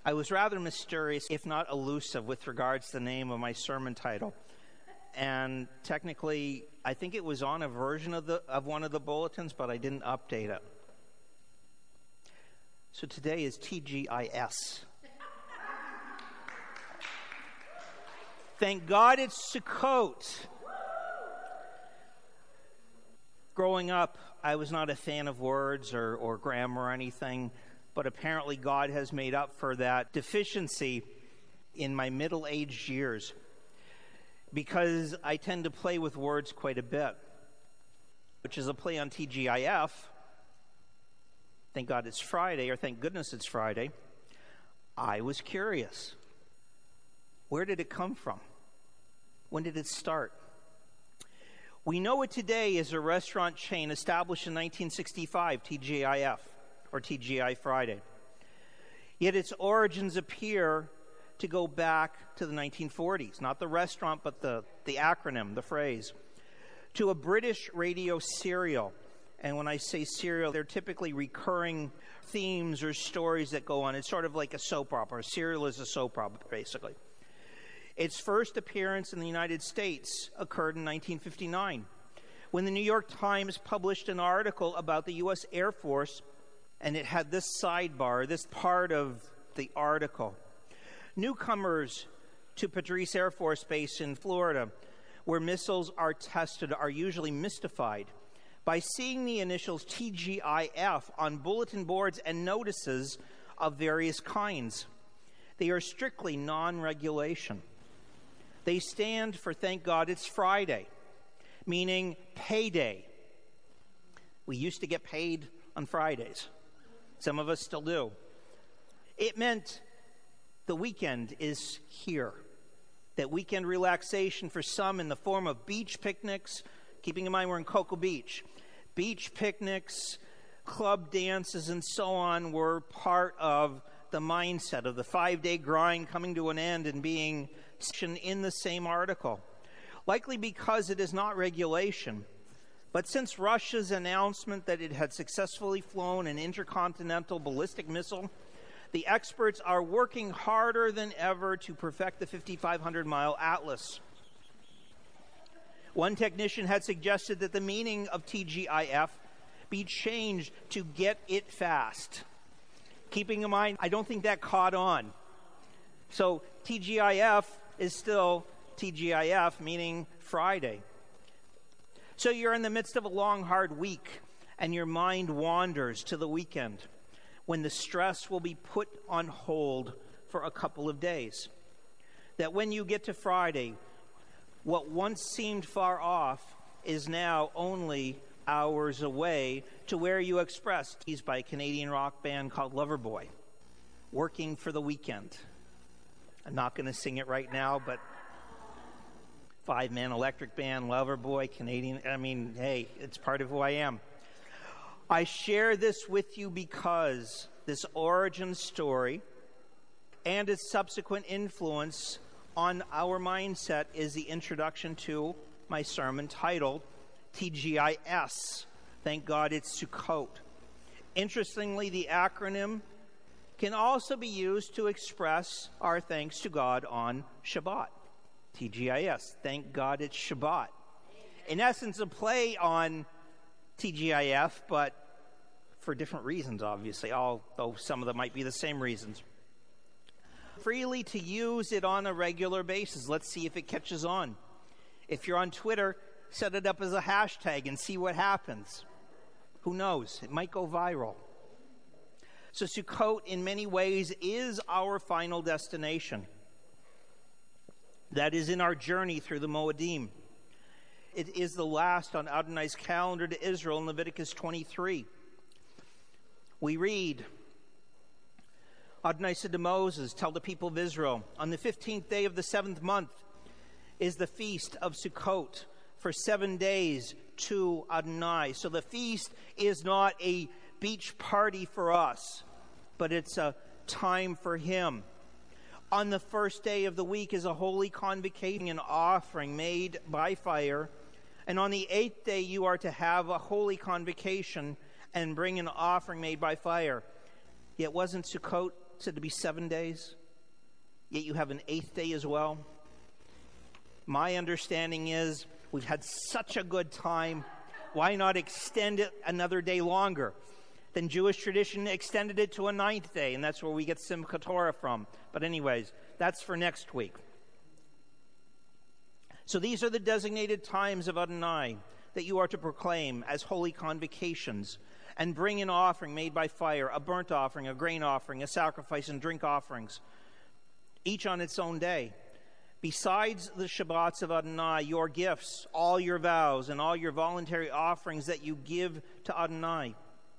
I was rather mysterious, if not elusive, with regards to the name of my sermon title. And technically, I think it was on a version of one of the bulletins, but I didn't update it. So today is TGIS. Thank God it's Sukkot. Growing up, I was not a fan of words or grammar or anything, but apparently God has made up for that deficiency in my middle-aged years, because I tend to play with words quite a bit, which is a play on TGIF. Thank God it's Friday, or thank goodness it's Friday. I was curious. Where did it come from? When did it start? We know it today as a restaurant chain established in 1965, TGIF, or TGI Friday. Yet its origins appear to go back to the 1940s, not the restaurant, but the acronym, the phrase, to a British radio serial. And when I say serial, they're typically recurring themes or stories that go on. It's sort of like a soap opera. A serial is a soap opera, basically. Its first appearance in the United States occurred in 1959, when the New York Times published an article about the U.S. Air Force, and it had this sidebar, this part of the article. Newcomers to Patrice Air Force Base in Florida, where missiles are tested, are usually mystified by seeing the initials TGIF on bulletin boards and notices of various kinds. They are strictly non-regulation. They stand for Thank God It's Friday, meaning payday. We used to get paid on Fridays. Some of us still do. It meant the weekend is here. That weekend relaxation for some in the form of beach picnics, keeping in mind we're in Cocoa Beach. Beach picnics, club dances, and so on were part of the mindset of the 5-day grind coming to an end and being in the same article. Likely because it is not regulation. But since Russia's announcement that it had successfully flown an intercontinental ballistic missile, the experts are working harder than ever to perfect the 5,500-mile Atlas. One technician had suggested that the meaning of TGIF be changed to Get It Fast. Keeping in mind, I don't think that caught on. So TGIF is still TGIF, meaning Friday. So you're in the midst of a long, hard week, and your mind wanders to the weekend, when the stress will be put on hold for a couple of days. That when you get to Friday, what once seemed far off is now only hours away to where you expressed. He's by a Canadian rock band called Loverboy, Working for the Weekend. I'm not going to sing it right now, but 5-man electric band, Loverboy, Canadian. I mean, hey, it's part of who I am. I share this with you because this origin story and its subsequent influence on our mindset is the introduction to my sermon titled TGIS. Thank God it's Sukkot. Interestingly, the acronym can also be used to express our thanks to God on Shabbat. TGIS. Thank God it's Shabbat. In essence, a play on TGIF, but for different reasons, obviously, although some of them might be the same reasons. Freely to use it on a regular basis. Let's see if it catches on. If you're on Twitter, set it up as a hashtag and see what happens. Who knows? It might go viral. So Sukkot, in many ways, is our final destination. That is in our journey through the Moedim. It is the last on Adonai's calendar to Israel in Leviticus 23. We read, Adonai said to Moses, tell the people of Israel, on the 15th day of the 7th month is the feast of Sukkot for 7 days to Adonai. So the feast is not a beach party for us, but it's a time for him. On the first day of the week is a holy convocation, an offering made by fire. And on the 8th day you are to have a holy convocation and bring an offering made by fire. Yet wasn't Sukkot said to be 7 days, yet you have an 8th day as well. My understanding is we've had such a good time. Why not extend it another day longer? Then Jewish tradition extended it to a 9th day, and that's where we get Simchat Torah from. But anyways, that's for next week. So these are the designated times of Adonai that you are to proclaim as holy convocations and bring an offering made by fire, a burnt offering, a grain offering, a sacrifice, and drink offerings, each on its own day. Besides the Shabbats of Adonai, your gifts, all your vows, and all your voluntary offerings that you give to Adonai.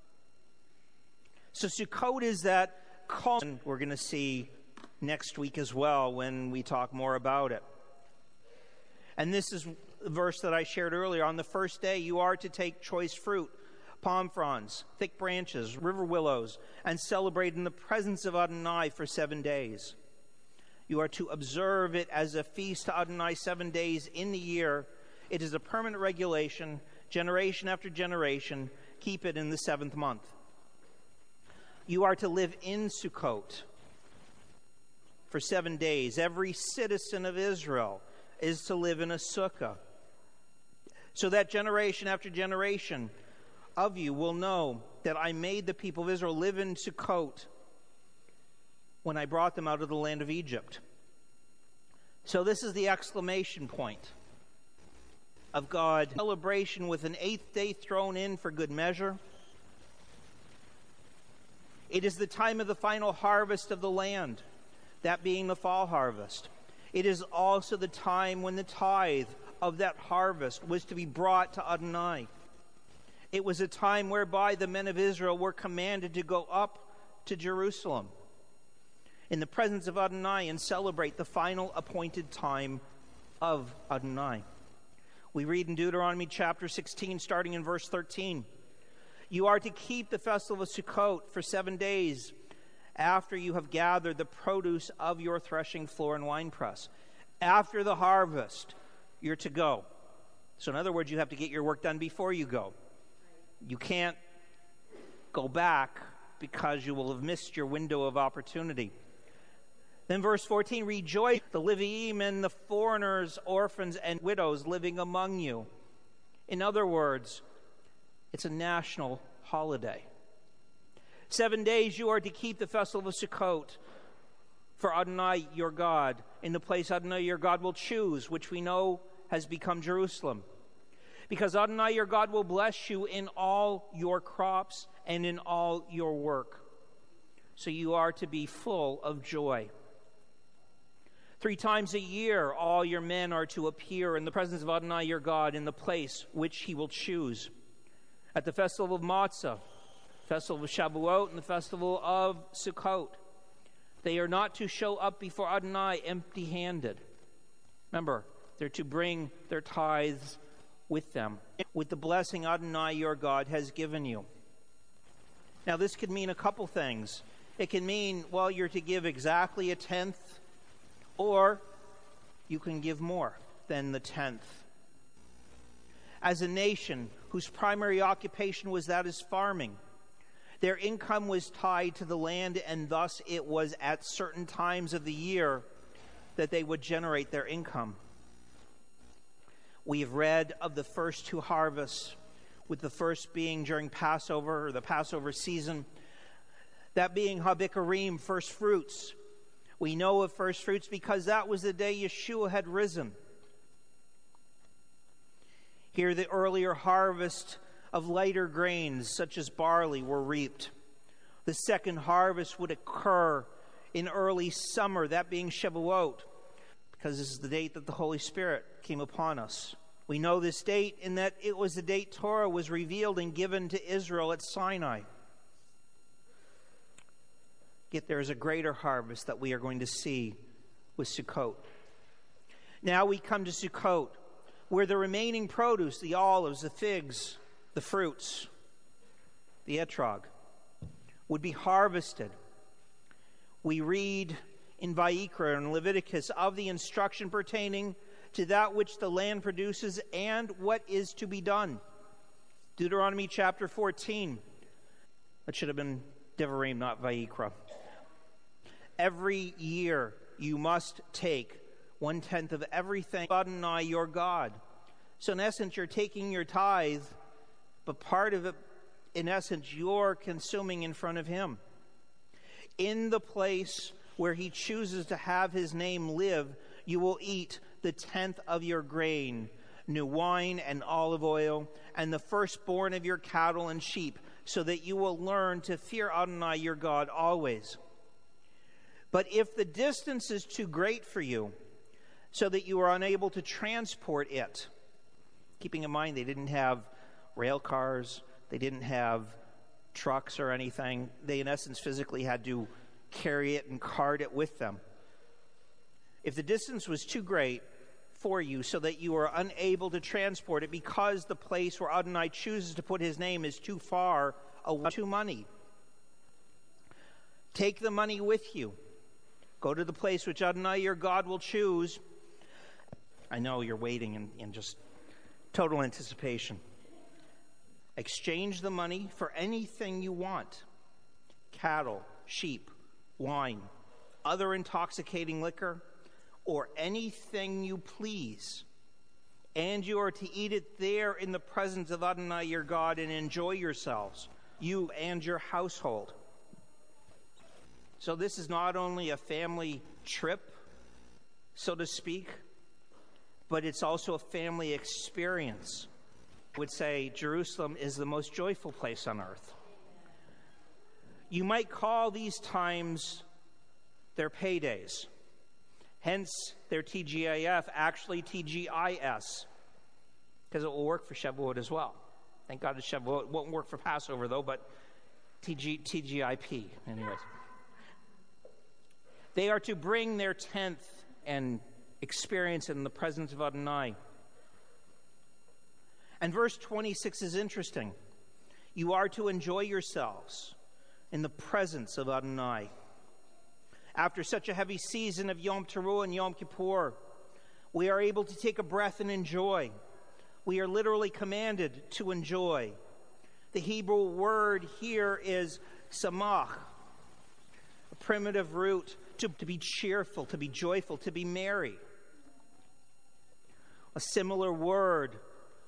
So Sukkot is that call we're going to see next week as well when we talk more about it. And this is the verse that I shared earlier. On the first day, you are to take choice fruit, palm fronds, thick branches, river willows, and celebrate in the presence of Adonai for 7 days. You are to observe it as a feast to Adonai 7 days in the year. It is a permanent regulation, generation after generation. Keep it in the 7th month. You are to live in Sukkot for 7 days. Every citizen of Israel is to live in a sukkah, so that generation after generation of you will know that I made the people of Israel live in Sukkot when I brought them out of the land of Egypt. So this is the exclamation point of God. Celebration with an 8th day thrown in for good measure. It is the time of the final harvest of the land, that being the fall harvest. It is also the time when the tithe of that harvest was to be brought to Adonai. It was a time whereby the men of Israel were commanded to go up to Jerusalem in the presence of Adonai and celebrate the final appointed time of Adonai. We read in Deuteronomy chapter 16, starting in verse 13. You are to keep the festival of Sukkot for 7 days after you have gathered the produce of your threshing floor and winepress. After the harvest, you're to go. So in other words, you have to get your work done before you go. You can't go back because you will have missed your window of opportunity. Then verse 14, rejoice the Leviim and the foreigners, orphans, and widows living among you. In other words, it's a national holiday. 7 days you are to keep the festival of Sukkot for Adonai your God in the place Adonai your God will choose, which we know has become Jerusalem. Because Adonai your God will bless you in all your crops and in all your work. So you are to be full of joy. 3 times a year, all your men are to appear in the presence of Adonai your God in the place which he will choose. At the festival of Matzah, festival of Shavuot, and the festival of Sukkot. They are not to show up before Adonai empty-handed. Remember, they're to bring their tithes with them, with the blessing Adonai your God has given you. Now, this could mean a couple things. It can mean, well, you're to give exactly a tenth, or you can give more than the tenth. As a nation whose primary occupation was that is farming, their income was tied to the land, and thus it was at certain times of the year that they would generate their income. We have read of the first 2 harvests, with the first being during Passover, or the Passover season, that being Habikarim, first fruits. We know of first fruits because that was the day Yeshua had risen. Here the earlier harvest of lighter grains, such as barley, were reaped. The second harvest would occur in early summer, that being Shavuot, because this is the date that the Holy Spirit came upon us. We know this date in that it was the date Torah was revealed and given to Israel at Sinai. Yet there is a greater harvest that we are going to see with Sukkot. Now we come to Sukkot, where the remaining produce, the olives, the figs, the fruits, the etrog, would be harvested. We read in Vayikra and Leviticus of the instruction pertaining to that which the land produces and what is to be done. Deuteronomy chapter 14. That should have been Devarim, not Vayikra. Every year you must take 1/10 of everything Adonai your God. So in essence, you're taking your tithe, but part of it, in essence, you're consuming in front of him. In the place where he chooses to have his name live, you will eat the 10th of your grain, new wine and olive oil, and the firstborn of your cattle and sheep, so that you will learn to fear Adonai your God always. But if the distance is too great for you, so that you are unable to transport it, keeping in mind they didn't have rail cars, they didn't have trucks or anything. They, in essence, physically had to carry it and cart it with them. If the distance was too great for you so that you are unable to transport it because the place where Adonai chooses to put his name is too far away, too money, take the money with you. Go to the place which Adonai your God will choose. I know you're waiting in just total anticipation. Exchange the money for anything you want: cattle, sheep, wine, other intoxicating liquor, or anything you please. And you are to eat it there in the presence of Adonai your God and enjoy yourselves, you and your household. So this is not only a family trip, so to speak, but it's also a family experience. I would say Jerusalem is the most joyful place on earth. You might call these times their paydays. Hence, their TGIF, actually TGIS, because it will work for Shavuot as well. Thank God it's Shavuot. It won't work for Passover, though, but TGIP, anyways. They are to bring their 10th and experience it in the presence of Adonai. And verse 26 is interesting. You are to enjoy yourselves in the presence of Adonai. After such a heavy season of Yom Teruah and Yom Kippur, we are able to take a breath and enjoy. We are literally commanded to enjoy. The Hebrew word here is samach, a primitive root to be cheerful, to be joyful, to be merry. A similar word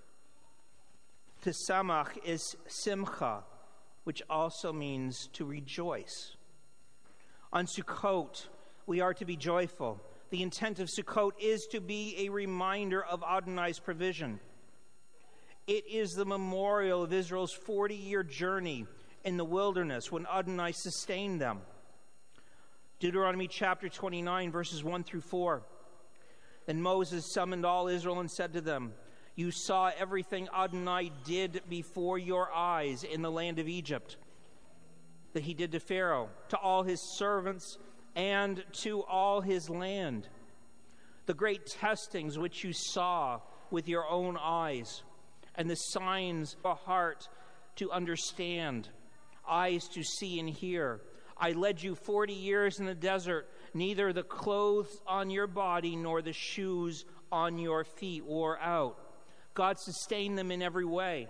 to samach is simcha, which also means to rejoice. On Sukkot, we are to be joyful. The intent of Sukkot is to be a reminder of Adonai's provision. It is the memorial of Israel's 40-year journey in the wilderness when Adonai sustained them. Deuteronomy chapter 29, verses 1 through 4. Then Moses summoned all Israel and said to them, "You saw everything Adonai did before your eyes in the land of Egypt, that he did to Pharaoh, to all his servants, and to all his land. The great testings which you saw with your own eyes, and the signs of a heart to understand, eyes to see and hear. I led you 40 years in the desert. Neither the clothes on your body nor the shoes on your feet wore out." God sustained them in every way.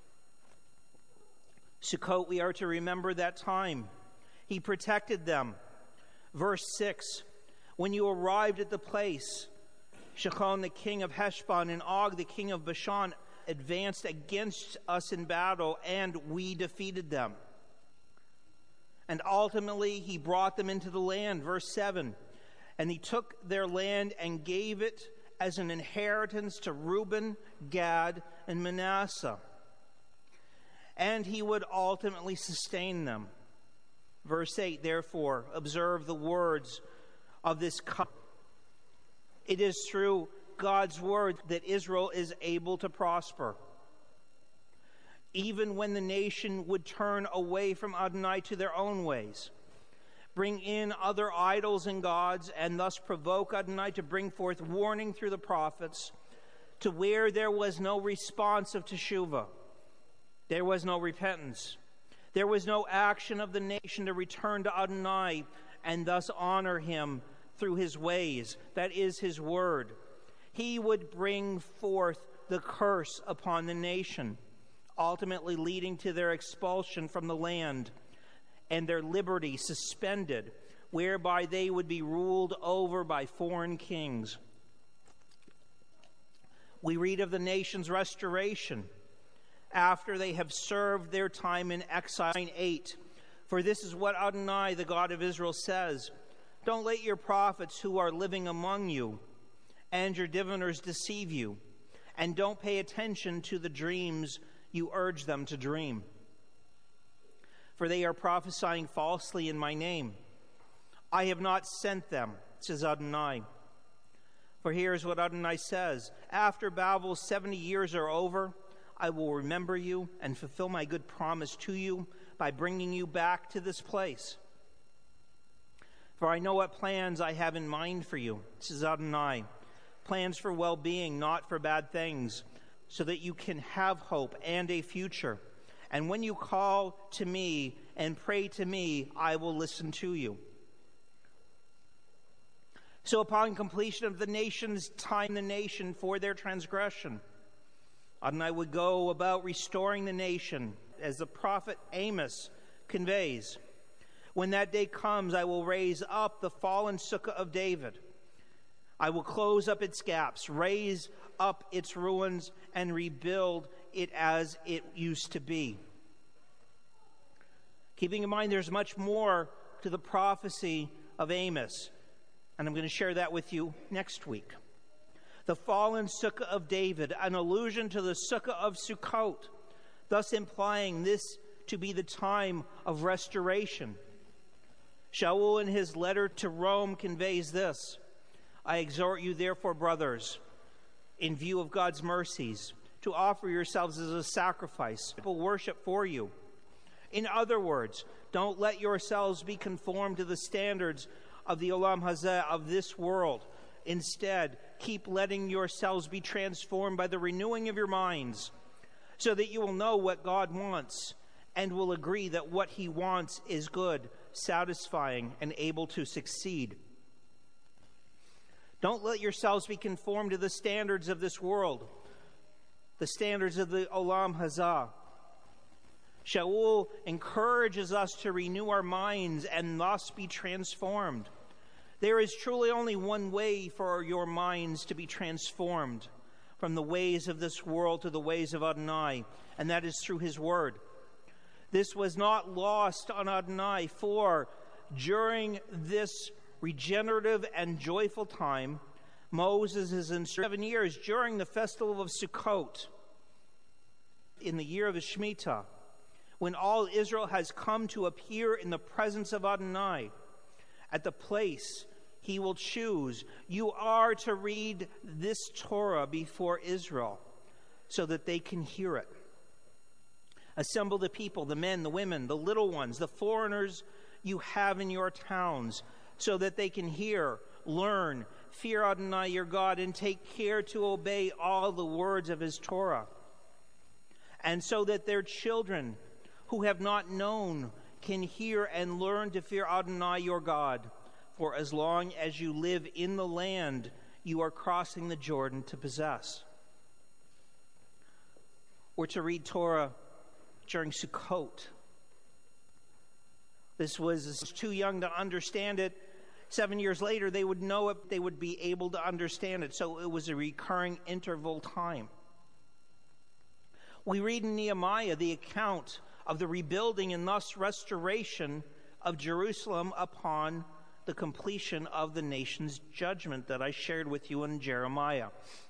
Sukkot, we are to remember that time. He protected them. Verse 6, when you arrived at the place, Shechon the king of Heshbon and Og the king of Bashan advanced against us in battle, and we defeated them. And ultimately he brought them into the land. Verse 7, and he took their land and gave it as an inheritance to Reuben, Gad, and Manasseh. And he would ultimately sustain them. Verse 8, therefore, observe the words of this covenant. It is through God's word that Israel is able to prosper. Even when the nation would turn away from Adonai to their own ways, bring in other idols and gods, and thus provoke Adonai to bring forth warning through the prophets, to where there was no response of teshuvah. There was no repentance. There was no action of the nation to return to Adonai and thus honor him through his ways. That is his word. He would bring forth the curse upon the nation, ultimately leading to their expulsion from the land and their liberty suspended whereby they would be ruled over by foreign kings. We read of the nation's restoration after they have served their time in exile. 8. For this is what Adonai, the God of Israel, says: don't let your prophets who are living among you and your diviners deceive you, and don't pay attention to the dreams you urge them to dream. For they are prophesying falsely in my name. I have not sent them, says Adonai. For here is what Adonai says: after Babel's 70 years are over, I will remember you and fulfill my good promise to you by bringing you back to this place. For I know what plans I have in mind for you, says Adonai, plans for well-being, not for bad things, so that you can have hope and a future. And when you call to me and pray to me, I will listen to you. So upon completion of the nation's time, the nation for their transgression, Adonai would go about restoring the nation, as the prophet Amos conveys. When that day comes, I will raise up the fallen sukkah of David. I will close up its gaps, raise up its ruins, and rebuild it as it used to be. Keeping in mind there's much more to the prophecy of Amos, and I'm going to share that with you next week. The fallen sukkah of David, an allusion to the sukkah of Sukkot, thus implying this to be the time of restoration. Shaul, in his letter to Rome, conveys this: I exhort you, therefore, brothers, in view of God's mercies, to offer yourselves as a sacrifice, people worship for you. In other words, don't let yourselves be conformed to the standards of the Olam Hazeh, of this world. Instead, keep letting yourselves be transformed by the renewing of your minds, so that you will know what God wants and will agree that what he wants is good, satisfying, and able to succeed. Don't let yourselves be conformed to the standards of this world, the standards of the Olam Hazeh. Shaul encourages us to renew our minds and thus be transformed. There is truly only one way for your minds to be transformed from the ways of this world to the ways of Adonai, and that is through his word. This was not lost on Adonai, for during this regenerative and joyful time, Moses is in 7 years during the festival of Sukkot, in the year of the Shemitah, when all Israel has come to appear in the presence of Adonai at the place he will choose. You are to read this Torah before Israel so that they can hear it. Assemble the people, the men, the women, the little ones, the foreigners you have in your towns, so that they can hear, learn, fear Adonai your God, and take care to obey all the words of his Torah. And so that their children who have not known can hear and learn to fear Adonai your God. For as long as you live in the land you are crossing the Jordan to possess. Or to read Torah during Sukkot. This was too young to understand it. 7 years later, they would know it, they would be able to understand it. So it was a recurring interval time. We read in Nehemiah the account of the rebuilding and thus restoration of Jerusalem upon the completion of the nation's judgment that I shared with you in Jeremiah.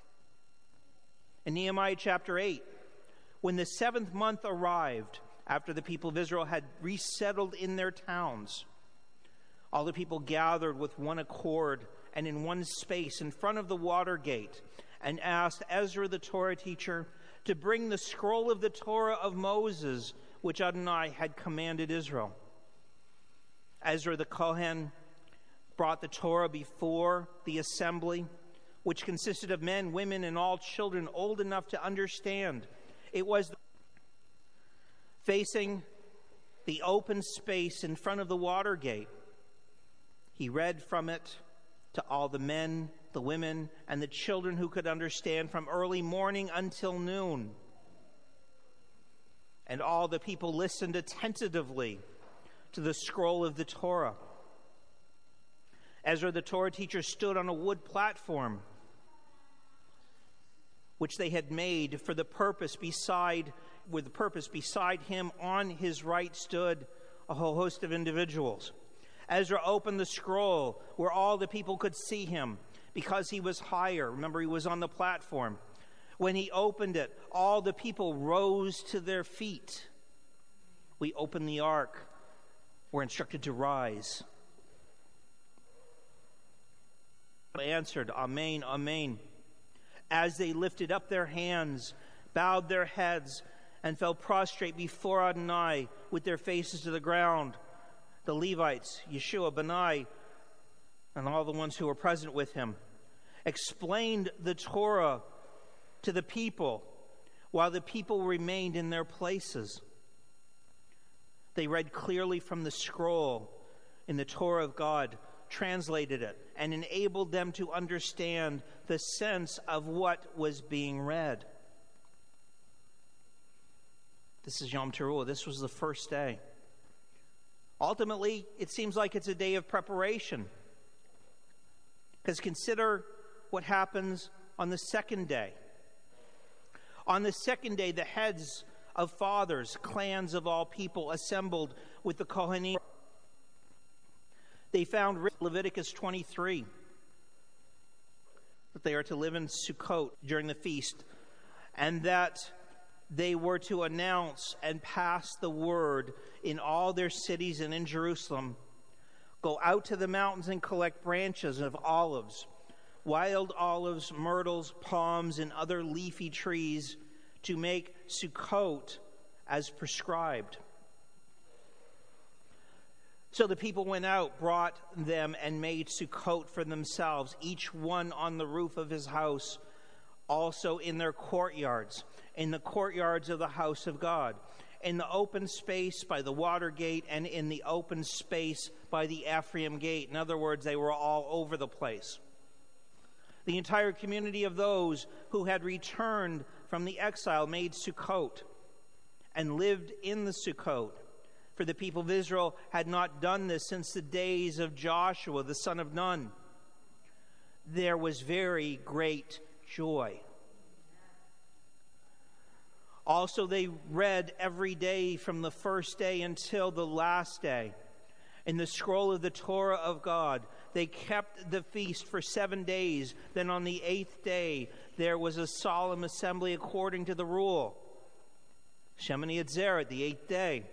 In Nehemiah chapter 8, when the 7th month arrived, after the people of Israel had resettled in their towns, all the people gathered with one accord and in one space in front of the water gate and asked Ezra the Torah teacher to bring the scroll of the Torah of Moses, which Adonai had commanded Israel. Ezra the Kohen brought the Torah before the assembly, which consisted of men, women, and all children old enough to understand. It was facing the open space in front of the water gate. He read from it to all the men, the women, and the children who could understand from early morning until noon. And all the people listened attentively to the scroll of the Torah. Ezra, the Torah teacher, stood on a wood platform which they had made for the purpose beside him. On his right stood a whole host of individuals. Ezra opened the scroll where all the people could see him because he was higher. Remember, he was on the platform. When he opened it, all the people rose to their feet. We opened the ark. We're instructed to rise. They answered, Amen, Amen. As they lifted up their hands, bowed their heads, and fell prostrate before Adonai with their faces to the ground, the Levites, Yeshua, Benai, and all the ones who were present with him, explained the Torah to the people while the people remained in their places. They read clearly from the scroll in the Torah of God, translated it, and enabled them to understand the sense of what was being read. This is Yom Teruah. This was the first day. Ultimately, it seems like it's a day of preparation. Because consider what happens on the second day. On the second day, the heads of fathers, clans of all people, assembled with the Kohanim. They found Leviticus 23 that they are to live in Sukkot during the feast, and that they were to announce and pass the word in all their cities and in Jerusalem. Go out to the mountains and collect branches of olives, wild olives, myrtles, palms, and other leafy trees to make Sukkot as prescribed. So the people went out, brought them, and made Sukkot for themselves, each one on the roof of his house, also in their courtyards, in the courtyards of the house of God, in the open space by the water gate, and in the open space by the Ephraim gate. In other words, they were all over the place. The entire community of those who had returned from the exile made Sukkot and lived in the Sukkot. For the people of Israel had not done this since the days of Joshua, the son of Nun. There was very great joy. Also, they read every day from the first day until the last day in the scroll of the Torah of God. They kept the feast for 7 days. Then on the 8th day, there was a solemn assembly according to the rule. Shemini Atzeret, the 8th day.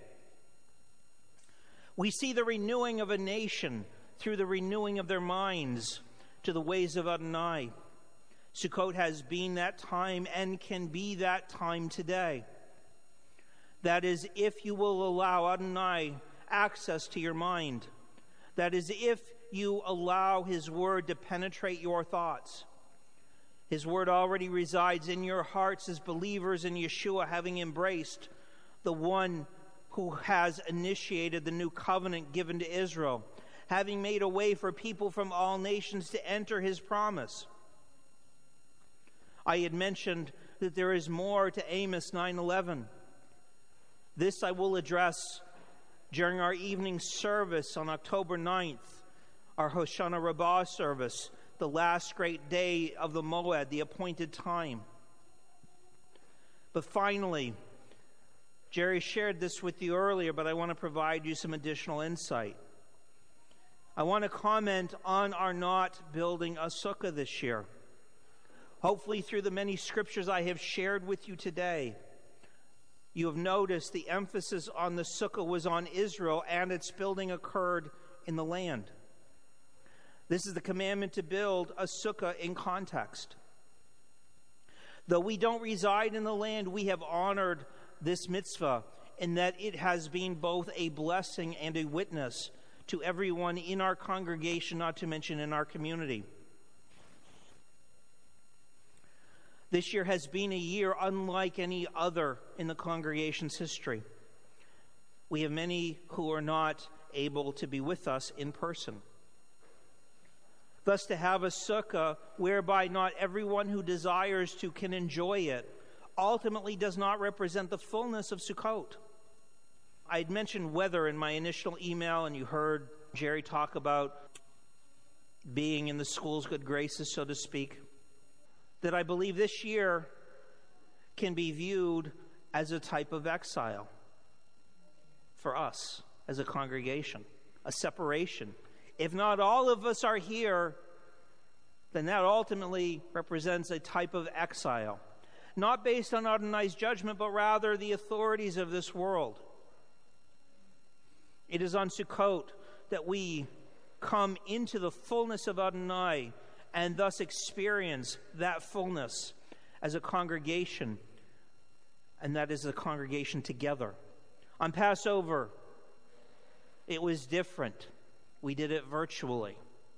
We see the renewing of a nation through the renewing of their minds to the ways of Adonai. Sukkot has been that time and can be that time today. That is, if you will allow Adonai access to your mind. That is, if you allow His word to penetrate your thoughts. His word already resides in your hearts as believers in Yeshua, having embraced the one who has initiated the new covenant given to Israel, having made a way for people from all nations to enter His promise. I had mentioned that there is more to Amos 9:11. This I will address during our evening service on October 9th, our Hoshana Rabbah service, the last great day of the Moed, the appointed time. But finally, Jerry shared this with you earlier, but I want to provide you some additional insight. I want to comment on our not building a sukkah this year. Hopefully, through the many scriptures I have shared with you today, you have noticed the emphasis on the sukkah was on Israel, and its building occurred in the land. This is the commandment to build a sukkah in context. Though we don't reside in the land, we have honored this mitzvah in that it has been both a blessing and a witness to everyone in our congregation, not to mention in our community. This year has been a year unlike any other in the congregation's history. We have many who are not able to be with us in person. Thus, to have a sukkah whereby not everyone who desires to can enjoy it ultimately does not represent the fullness of Sukkot. I had mentioned weather in my initial email, and you heard Jerry talk about being in the school's good graces, so to speak, that I believe this year can be viewed as a type of exile for us as a congregation, a separation. If not all of us are here, then that ultimately represents a type of exile, not based on Adonai's judgment, but rather the authorities of this world. It is on Sukkot that we come into the fullness of Adonai and thus experience that fullness as a congregation, and that is the congregation together. On Passover, it was different. We did it virtually.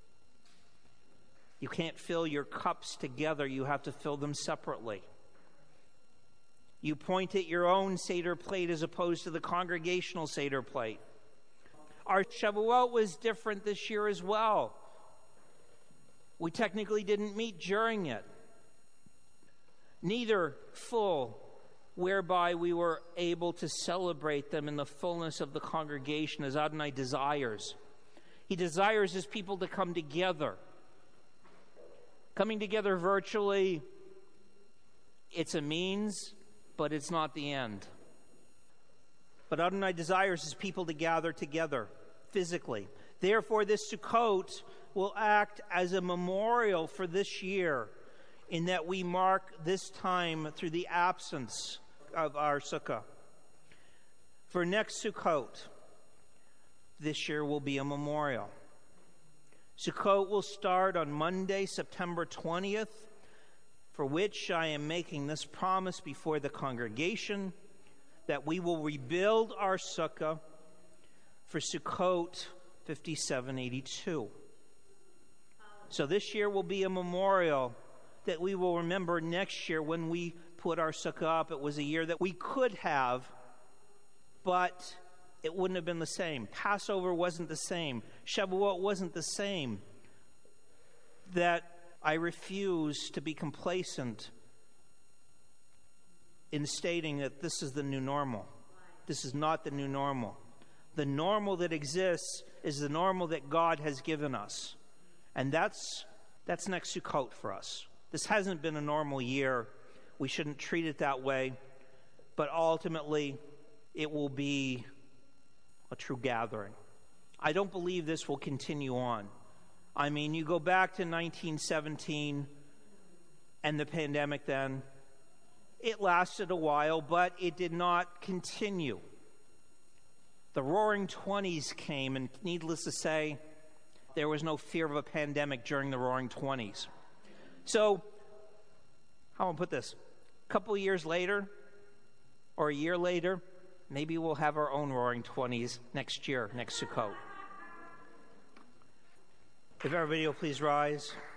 You can't fill your cups together. You have to fill them separately. You point at your own Seder plate as opposed to the congregational Seder plate. Our Shavuot was different this year as well. We technically didn't meet during it. Neither full, whereby we were able to celebrate them in the fullness of the congregation as Adonai desires. He desires his people to come together. Coming together virtually, it's a means, but it's not the end. But Adonai desires his people to gather together physically. Therefore, this Sukkot will act as a memorial for this year, in that we mark this time through the absence of our Sukkah. For next Sukkot, this year will be a memorial. Sukkot will start on Monday, September 20th, for which I am making this promise before the congregation that we will rebuild our Sukkah for Sukkot 5782. So this year will be a memorial that we will remember next year when we put our Sukkah up. It was a year that we could have, but it wouldn't have been the same. Passover wasn't the same. Shavuot wasn't the same. That I refuse to be complacent in stating that this is the new normal. This is not the new normal. The normal that exists is the normal that God has given us. And that's next Sukkot for us. This hasn't been a normal year. We shouldn't treat it that way. But ultimately, it will be a true gathering. I don't believe this will continue on. I mean, you go back to 1917 and the pandemic then. It lasted a while, but it did not continue. The Roaring Twenties came, and needless to say, there was no fear of a pandemic during the Roaring Twenties. So, how do I put this? A couple of years later, or a year later, maybe we'll have our own Roaring Twenties next year, next Sukkot. If everybody will please rise.